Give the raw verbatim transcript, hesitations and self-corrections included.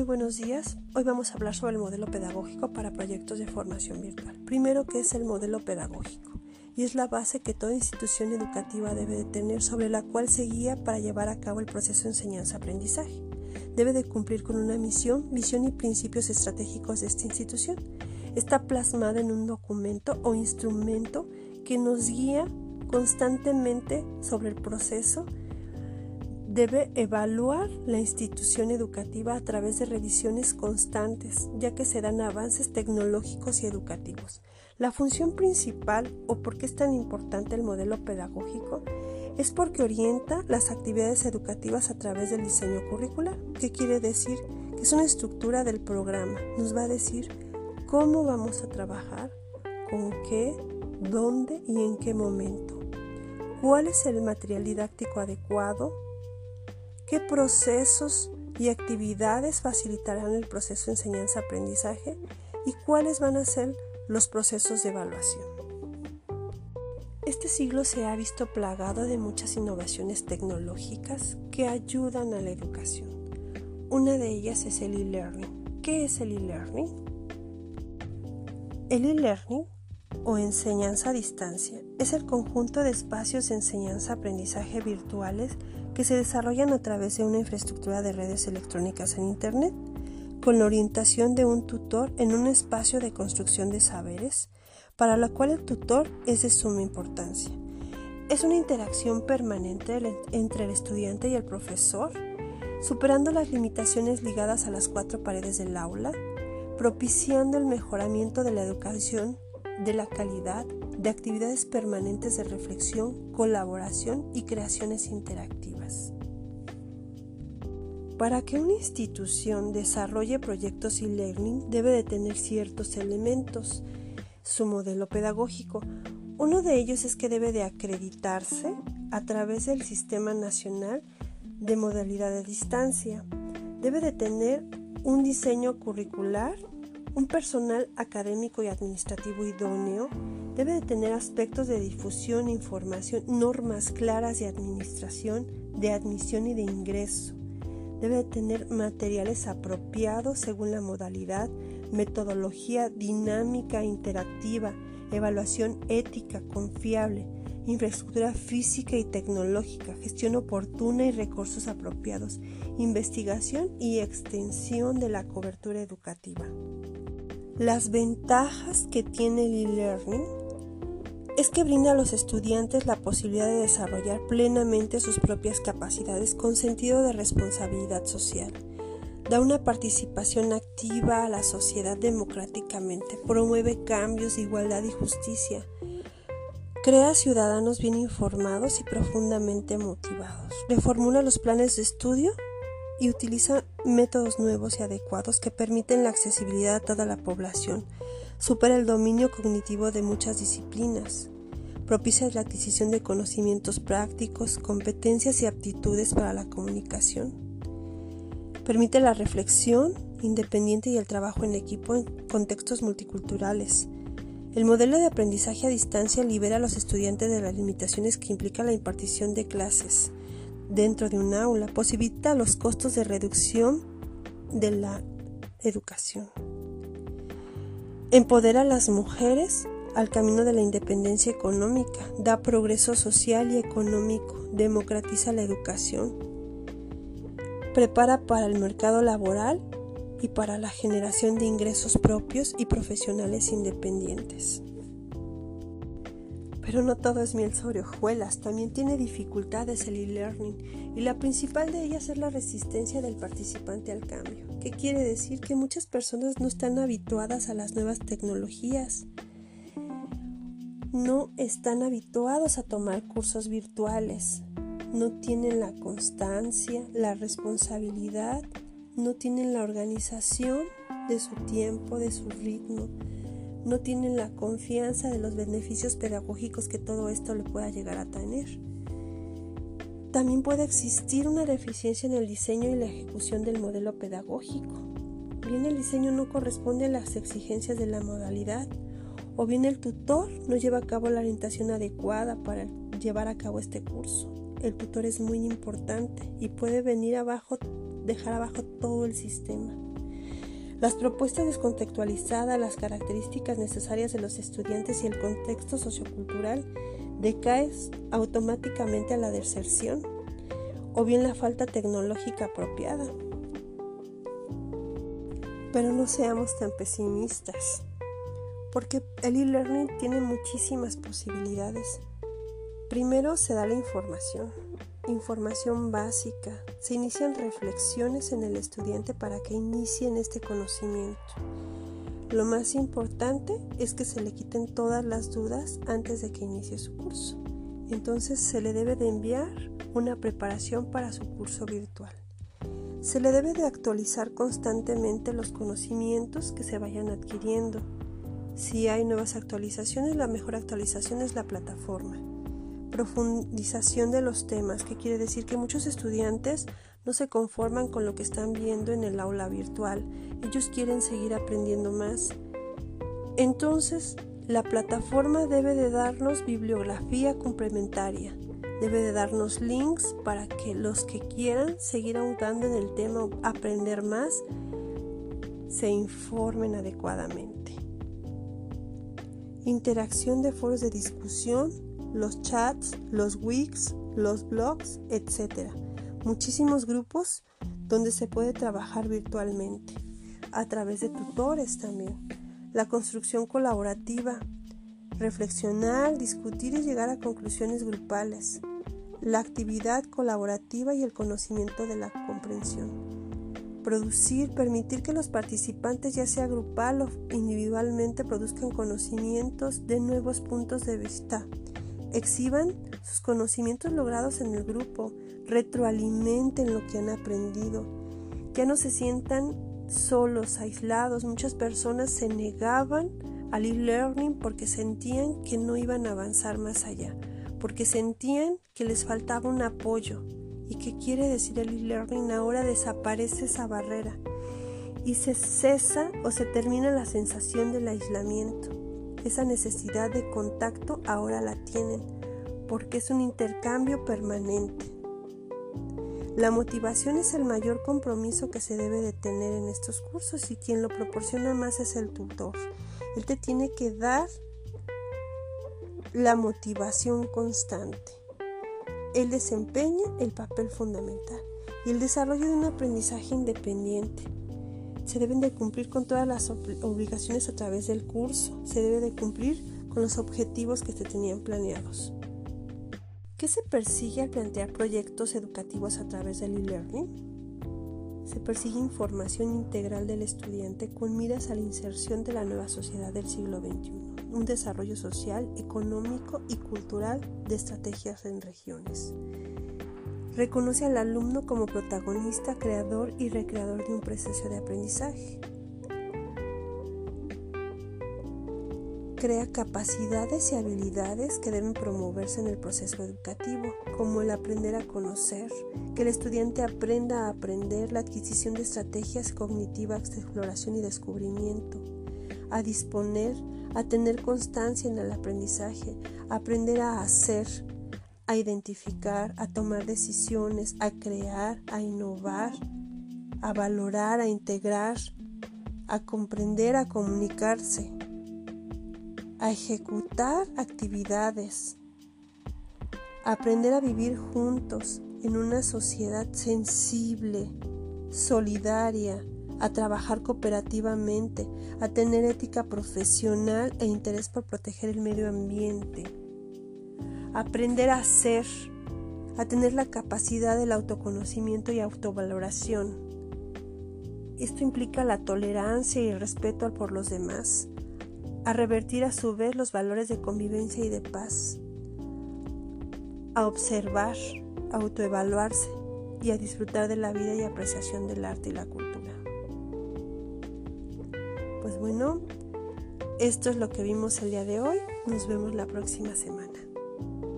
Muy buenos días. Hoy vamos a hablar sobre el modelo pedagógico para proyectos de formación virtual. Primero, ¿qué es el modelo pedagógico? Y es la base que toda institución educativa debe de tener, sobre la cual se guía para llevar a cabo el proceso de enseñanza-aprendizaje. Debe de cumplir con una misión, visión y principios estratégicos de esta institución. Está plasmada en un documento o instrumento que nos guía constantemente sobre el proceso. Debe evaluar la institución educativa a través de revisiones constantes, ya que se dan avances tecnológicos y educativos. La función principal, o por qué es tan importante el modelo pedagógico, es porque orienta las actividades educativas a través del diseño curricular. ¿Qué quiere decir? Que es una estructura del programa. Nos va a decir cómo vamos a trabajar, con qué, dónde y en qué momento. ¿Cuál es el material didáctico adecuado? ¿Qué procesos y actividades facilitarán el proceso de enseñanza-aprendizaje? ¿Y cuáles van a ser los procesos de evaluación? Este siglo se ha visto plagado de muchas innovaciones tecnológicas que ayudan a la educación. Una de ellas es el e-learning. ¿Qué es el e-learning? El e-learning, o enseñanza a distancia, es el conjunto de espacios de enseñanza-aprendizaje virtuales que se desarrollan a través de una infraestructura de redes electrónicas en Internet, con la orientación de un tutor en un espacio de construcción de saberes, para la cual el tutor es de suma importancia. Es una interacción permanente entre el estudiante y el profesor, superando las limitaciones ligadas a las cuatro paredes del aula, propiciando el mejoramiento de la educación, de la calidad, de actividades permanentes de reflexión, colaboración y creaciones interactivas. Para que una institución desarrolle proyectos e-learning debe de tener ciertos elementos. Su modelo pedagógico. Uno de ellos es que debe de acreditarse a través del Sistema Nacional de Modalidad de Distancia. Debe de tener un diseño curricular, un personal académico y administrativo idóneo, debe de tener aspectos de difusión, información, normas claras de administración, de admisión y de ingreso. Debe de tener materiales apropiados según la modalidad, metodología dinámica, interactiva, evaluación ética, confiable, infraestructura física y tecnológica, gestión oportuna y recursos apropiados, investigación y extensión de la cobertura educativa. Las ventajas que tiene el e-learning es que brinda a los estudiantes la posibilidad de desarrollar plenamente sus propias capacidades con sentido de responsabilidad social. Da una participación activa a la sociedad democráticamente, promueve cambios de igualdad y justicia, crea ciudadanos bien informados y profundamente motivados, reformula los planes de estudio y utiliza métodos nuevos y adecuados que permiten la accesibilidad a toda la población, supera el dominio cognitivo de muchas disciplinas, propicia la adquisición de conocimientos prácticos, competencias y aptitudes para la comunicación, permite la reflexión independiente y el trabajo en equipo en contextos multiculturales. El modelo de aprendizaje a distancia libera a los estudiantes de las limitaciones que implica la impartición de clases dentro de un aula, posibilita los costos de reducción de la educación. Empodera a las mujeres al camino de la independencia económica, da progreso social y económico, democratiza la educación, prepara para el mercado laboral y para la generación de ingresos propios y profesionales independientes. Pero no todo es miel sobre hojuelas, también tiene dificultades el e-learning y la principal de ellas es la resistencia del participante al cambio. ¿Qué quiere decir? Que muchas personas no están habituadas a las nuevas tecnologías, no están habituados a tomar cursos virtuales, no tienen la constancia, la responsabilidad, no tienen la organización de su tiempo, de su ritmo. No tienen la confianza de los beneficios pedagógicos que todo esto le pueda llegar a tener. También puede existir una deficiencia en el diseño y la ejecución del modelo pedagógico. Bien el diseño no corresponde a las exigencias de la modalidad, o bien el tutor no lleva a cabo la orientación adecuada para llevar a cabo este curso. El tutor es muy importante y puede venir abajo, dejar abajo todo el sistema. Las propuestas descontextualizadas, las características necesarias de los estudiantes y el contexto sociocultural decaen automáticamente a la deserción o bien la falta tecnológica apropiada. Pero no seamos tan pesimistas, porque el e-learning tiene muchísimas posibilidades. Primero se da la información, información básica. Se inician reflexiones en el estudiante para que inicien este conocimiento. Lo más importante es que se le quiten todas las dudas antes de que inicie su curso. Entonces se le debe de enviar una preparación para su curso virtual. Se le debe de actualizar constantemente los conocimientos que se vayan adquiriendo. Si hay nuevas actualizaciones, la mejor actualización es la plataforma. Profundización de los temas, que quiere decir que muchos estudiantes no se conforman con lo que están viendo en el aula virtual. Ellos quieren seguir aprendiendo más. Entonces, la plataforma debe de darnos bibliografía complementaria. Debe de darnos links para que los que quieran seguir ahondando en el tema o aprender más, se informen adecuadamente. Interacción de foros de discusión, los chats, los wikis, los blogs, etcétera. Muchísimos grupos donde se puede trabajar virtualmente, a través de tutores también. La construcción colaborativa, reflexionar, discutir y llegar a conclusiones grupales. La actividad colaborativa y el conocimiento de la comprensión. Producir, permitir que los participantes, ya sea grupal o individualmente, produzcan conocimientos de nuevos puntos de vista. Exhiban sus conocimientos logrados en el grupo, retroalimenten lo que han aprendido. Ya no se sientan solos, aislados. Muchas personas se negaban al e-learning porque sentían que no iban a avanzar más allá, porque sentían que les faltaba un apoyo. ¿Y qué quiere decir el e-learning? Ahora desaparece esa barrera y se cesa o se termina la sensación del aislamiento. Esa necesidad de contacto ahora la tienen, porque es un intercambio permanente. La motivación es el mayor compromiso que se debe de tener en estos cursos, y quien lo proporciona más es el tutor. Él te tiene que dar la motivación constante. Él desempeña el papel fundamental y el desarrollo de un aprendizaje independiente. Se deben de cumplir con todas las obligaciones a través del curso. Se debe de cumplir con los objetivos que se tenían planeados. ¿Qué se persigue al plantear proyectos educativos a través del e-learning? Se persigue información integral del estudiante con miras a la inserción de la nueva sociedad del siglo veintiuno, un desarrollo social, económico y cultural de estrategias en regiones. Reconoce al alumno como protagonista, creador y recreador de un proceso de aprendizaje. Crea capacidades y habilidades que deben promoverse en el proceso educativo, como el aprender a conocer, que el estudiante aprenda a aprender, la adquisición de estrategias cognitivas de exploración y descubrimiento, a disponer, a tener constancia en el aprendizaje, a aprender a hacer, a identificar, a tomar decisiones, a crear, a innovar, a valorar, a integrar, a comprender, a comunicarse, a ejecutar actividades, a aprender a vivir juntos en una sociedad sensible, solidaria, a trabajar cooperativamente, a tener ética profesional e interés por proteger el medio ambiente, a aprender a ser, a tener la capacidad del autoconocimiento y autovaloración. Esto implica la tolerancia y el respeto por los demás, a revertir a su vez los valores de convivencia y de paz, a observar, a autoevaluarse y a disfrutar de la vida y apreciación del arte y la cultura. Pues bueno, esto es lo que vimos el día de hoy. Nos vemos la próxima semana.